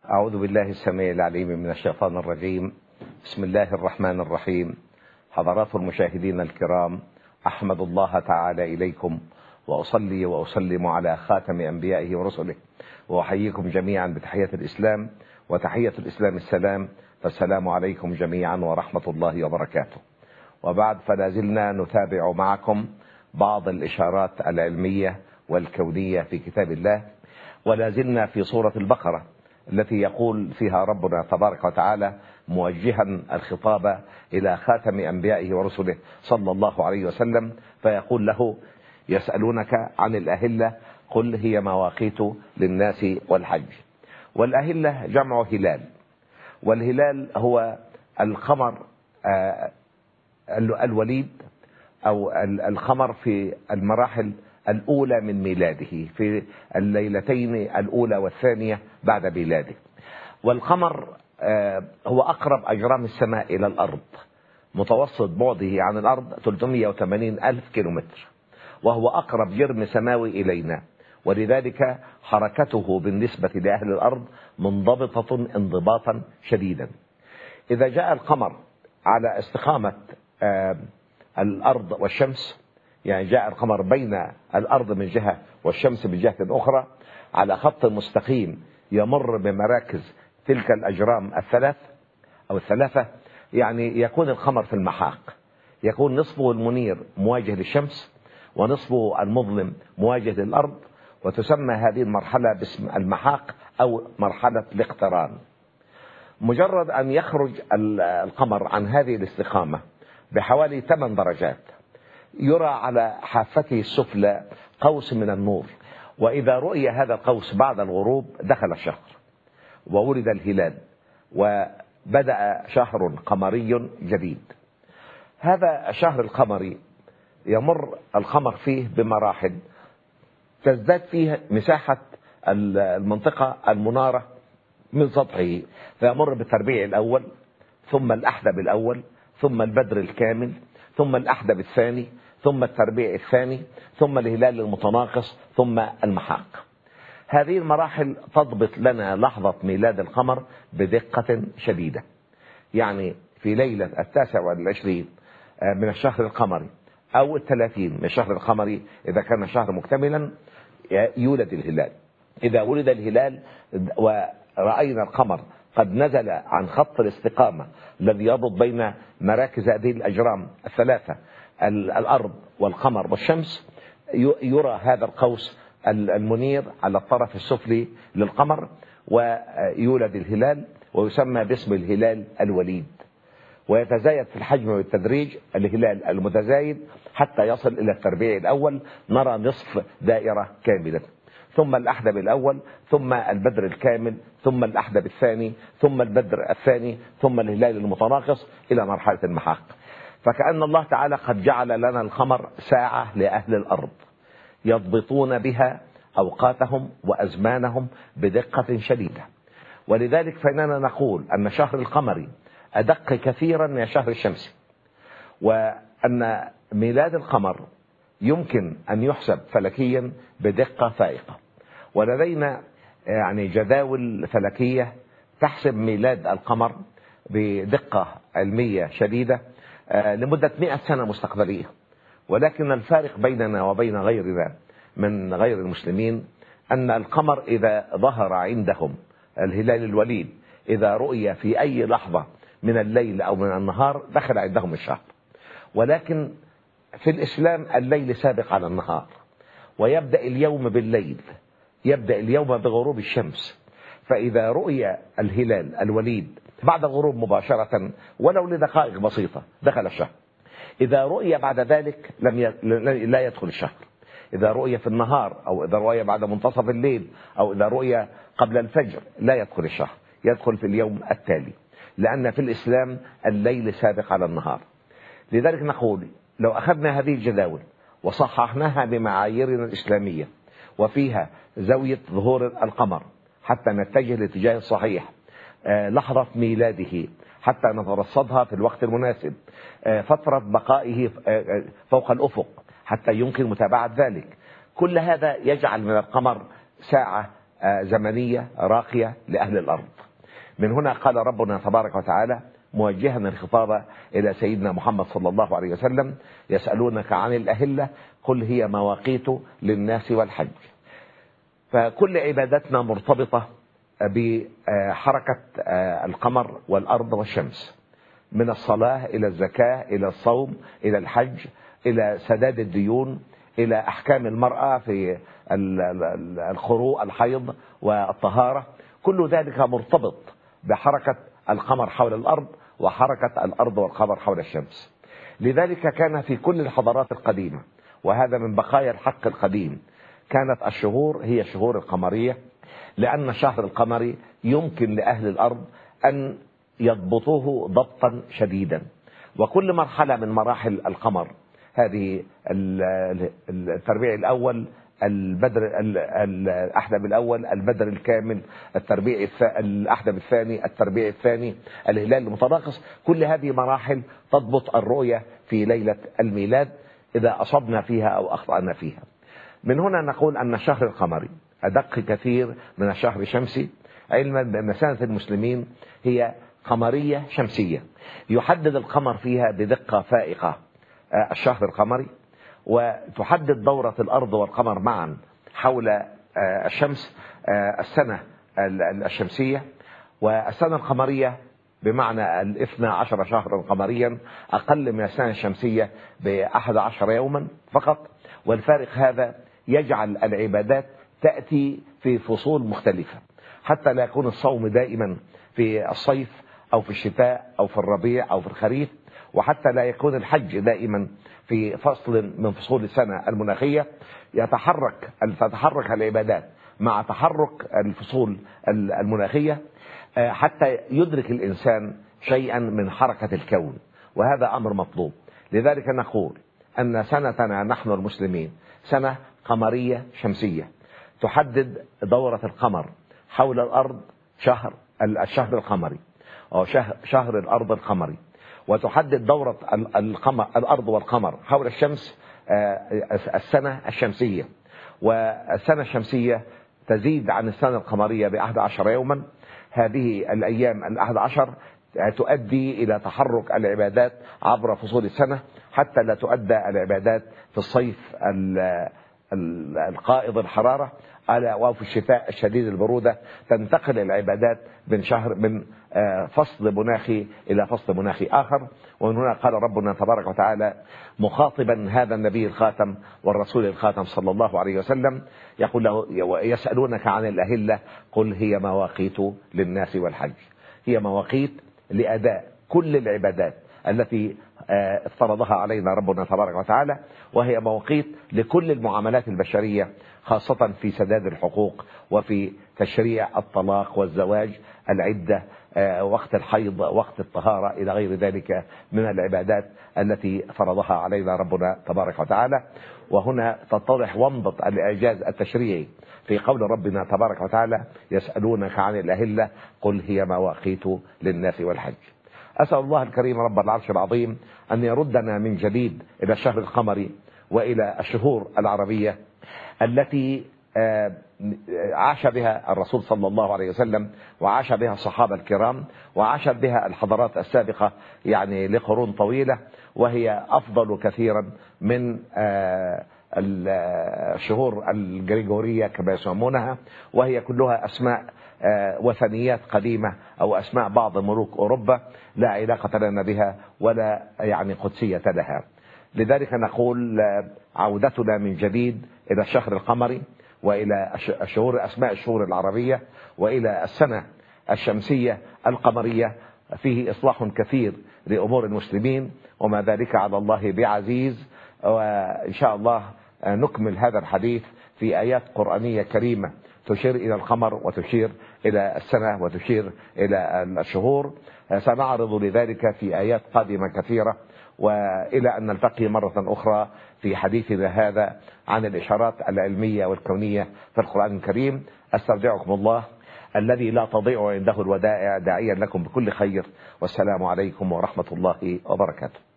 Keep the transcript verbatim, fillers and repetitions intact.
أعوذ بالله السميع العليم من الشيطان الرجيم. بسم الله الرحمن الرحيم. حضرات المشاهدين الكرام، أحمد الله تعالى إليكم وأصلي وأسلم على خاتم أنبيائه ورسله، وأحييكم جميعا بتحية الإسلام، وتحية الإسلام السلام، فالسلام عليكم جميعا ورحمة الله وبركاته. وبعد، فلا زلنا نتابع معكم بعض الإشارات العلمية والكونية في كتاب الله، ولا زلنا في سورة البقرة التي يقول فيها ربنا تبارك وتعالى موجها الخطاب إلى خاتم أنبيائه ورسله صلى الله عليه وسلم، فيقول له: يسألونك عن الأهلة قل هي مواقيت للناس والحج. والأهلة جمع هلال، والهلال هو القمر الوليد أو القمر في المراحل الأولى من ميلاده، في الليلتين الأولى والثانية بعد ميلاده. والقمر هو أقرب أجرام السماء إلى الأرض، متوسط بعده عن الأرض ثلاثمائة وثمانين ألف كيلومتر، وهو أقرب جرم سماوي إلينا، ولذلك حركته بالنسبة لأهل الأرض منضبطة انضباطا شديدا. إذا جاء القمر على استقامة الأرض والشمس، يعني جاء القمر بين الأرض من جهة والشمس من جهة أخرى على خط مستقيم يمر بمراكز تلك الأجرام الثلاث أو الثلاثة، يعني يكون القمر في المحاق، يكون نصفه المنير مواجه للشمس ونصفه المظلم مواجه للأرض، وتسمى هذه المرحلة باسم المحاق أو مرحلة الاقتران. مجرد أن يخرج القمر عن هذه الاستقامة بحوالي ثمان درجات يرى على حافته السفلى قوس من النور، وإذا رؤي هذا القوس بعد الغروب دخل الشهر وولد الهلال وبدأ شهر قمري جديد. هذا الشهر القمري يمر القمر فيه بمراحل، تزداد فيه مساحة المنطقة المنارة من سطحه، فيمر بالتربيع الأول، ثم الأحدب الأول، ثم البدر الكامل، ثم الأحدب الثاني، ثم التربيع الثاني، ثم الهلال المتناقص، ثم المحاق. هذه المراحل تضبط لنا لحظة ميلاد القمر بدقة شديدة. يعني في ليلة التاسع والعشرين من الشهر القمري أو الثلاثين من الشهر القمري إذا كان الشهر مكتملا يولد الهلال. إذا ولد الهلال ورأينا القمر قد نزل عن خط الاستقامة الذي يربط بين مراكز هذه الأجرام الثلاثة، الأرض والقمر والشمس، يرى هذا القوس المنير على الطرف السفلي للقمر، ويولد الهلال، ويسمى باسم الهلال الوليد، ويتزايد في الحجم والتدريج الهلال المتزايد حتى يصل إلى التربيع الأول، نرى نصف دائرة كاملة، ثم الأحدب الأول، ثم البدر الكامل، ثم الأحدب الثاني، ثم البدر الثاني، ثم الهلال المتناقص إلى مرحلة المحاق. فكأن الله تعالى قد جعل لنا القمر ساعة لأهل الأرض يضبطون بها أوقاتهم وأزمانهم بدقة شديدة. ولذلك فإننا نقول أن شهر القمري أدق كثيرا من الشهر الشمسي، وأن ميلاد القمر يمكن أن يحسب فلكيا بدقة فائقة. ولدينا يعني جداول فلكية تحسب ميلاد القمر بدقة علمية شديدة لمدة مئة سنة مستقبلية. ولكن الفارق بيننا وبين غيرنا من غير المسلمين أن القمر إذا ظهر عندهم الهلال الوليد، إذا رؤي في أي لحظة من الليل أو من النهار دخل عندهم الشهر. ولكن في الإسلام الليل سابق على النهار، ويبدأ اليوم بالليل، يبدأ اليوم بغروب الشمس. فإذا رؤي الهلال الوليد بعد الغروب مباشرة ولو لدقائق بسيطة دخل الشهر. إذا رؤي بعد ذلك لم ي... لا يدخل الشهر. إذا رؤي في النهار، أو إذا رؤي بعد منتصف الليل، أو إذا رؤي قبل الفجر لا يدخل الشهر، يدخل في اليوم التالي، لأن في الإسلام الليل سابق على النهار. لذلك نقول لو أخذنا هذه الجداول وصححناها بمعاييرنا الإسلامية وفيها زاوية ظهور القمر حتى نتجه لاتجاه الصحيح، لحظة ميلاده حتى نترصدها في الوقت المناسب، فترة بقائه فوق الأفق حتى يمكن متابعة ذلك، كل هذا يجعل من القمر ساعة زمنية راقية لأهل الأرض. من هنا قال ربنا تبارك وتعالى موجها الخطاب إلى سيدنا محمد صلى الله عليه وسلم: يسألونك عن الأهلة قل هي مواقيت للناس والحج. فكل عبادتنا مرتبطة بحركة القمر والأرض والشمس، من الصلاة إلى الزكاة إلى الصوم إلى الحج إلى سداد الديون إلى أحكام المرأة في الخروء الحيض والطهارة. كل ذلك مرتبط بحركة القمر حول الأرض وحركة الأرض والقمر حول الشمس. لذلك كان في كل الحضارات القديمة، وهذا من بقايا الحق القديم، كانت الشهور هي الشهور القمرية، لأن الشهر القمري يمكن لأهل الأرض أن يضبطوه ضبطا شديدا. وكل مرحلة من مراحل القمر، هذه التربيع الأول، البدر الأحدب الأول، البدر الكامل، التربيع الأحدب الثاني، التربيع الثاني، الهلال المتناقص، كل هذه مراحل تضبط الرؤية في ليلة الميلاد إذا أصبنا فيها أو أخطأنا فيها. من هنا نقول أن الشهر القمري أدق كثير من الشهر الشمسي، علما بأن سنة المسلمين هي قمرية شمسية، يحدد القمر فيها بدقة فائقة الشهر القمري، وتحدد دورة الأرض والقمر معا حول الشمس السنة الشمسية. والسنة القمرية بمعنى الاثنى عشر شهرا قمريا أقل من السنة الشمسية بأحد عشر يوما فقط. والفارق هذا يجعل العبادات تأتي في فصول مختلفة، حتى لا يكون الصوم دائما في الصيف أو في الشتاء أو في الربيع أو في الخريف، وحتى لا يكون الحج دائما في فصل من فصول السنة المناخية. يتحرك تتحرك العبادات مع تحرك الفصول المناخية حتى يدرك الإنسان شيئا من حركة الكون، وهذا أمر مطلوب. لذلك نقول أن سنتنا نحن المسلمين سنة قمرية شمسية تحدد دورة القمر حول الأرض، شهر الشهر القمري أو شهر, شهر الأرض القمري، وتحدد دورة القمر الأرض والقمر حول الشمس السنة الشمسية. والسنة الشمسية تزيد عن السنة القمرية بأحد عشر يوما. هذه الأيام الأحد عشر تؤدي إلى تحرك العبادات عبر فصول السنة، حتى لا تؤدى العبادات في الصيف القائض الحرارة وفي الشتاء الشديد البرودة. تنتقل العبادات من شهر من فصل مناخي إلى فصل مناخي آخر. ومن هنا قال ربنا تبارك وتعالى مخاطبا هذا النبي الخاتم والرسول الخاتم صلى الله عليه وسلم، يقول له: يسألونك عن الأهلة قل هي مواقيت للناس والحج. هي مواقيت لأداء كل العبادات التي افترضها علينا ربنا تبارك وتعالى، وهي مواقيت لكل المعاملات البشرية، خاصة في سداد الحقوق وفي تشريع الطلاق والزواج، العدة، وقت الحيض، وقت الطهارة، إلى غير ذلك من العبادات التي فرضها علينا ربنا تبارك وتعالى. وهنا تتضح ومضة الإعجاز التشريعي في قول ربنا تبارك وتعالى: يسألونك عن الأهلة قل هي مواقيت للناس والحج. أسأل الله الكريم رب العرش العظيم أن يردنا من جديد إلى الشهر القمري وإلى الشهور العربية التي عاش بها الرسول صلى الله عليه وسلم، وعاش بها الصحابة الكرام، وعاشت بها الحضارات السابقة يعني لقرون طويلة، وهي أفضل كثيرا من الشهور الجريجورية كما يسمونها، وهي كلها أسماء وثنيات قديمة أو أسماء بعض ملوك أوروبا لا علاقة لنا بها ولا يعني قدسية لها. لذلك نقول عودتنا من جديد إلى الشهر القمري وإلى الشهور أسماء الشهور العربية وإلى السنة الشمسية القمرية فيه إصلاح كثير لأمور المسلمين، وما ذلك على الله بعزيز. وإن شاء الله نكمل هذا الحديث في آيات قرآنية كريمة تشير إلى القمر وتشير إلى السنة وتشير إلى الشهور. سنعرض لذلك في آيات قادمة كثيرة، وإلى أن نلتقي مرة أخرى في حديثنا هذا عن الإشارات العلمية والكونية في القرآن الكريم. أستودعكم الله الذي لا تضيع عنده الودائع، داعيا لكم بكل خير، والسلام عليكم ورحمة الله وبركاته.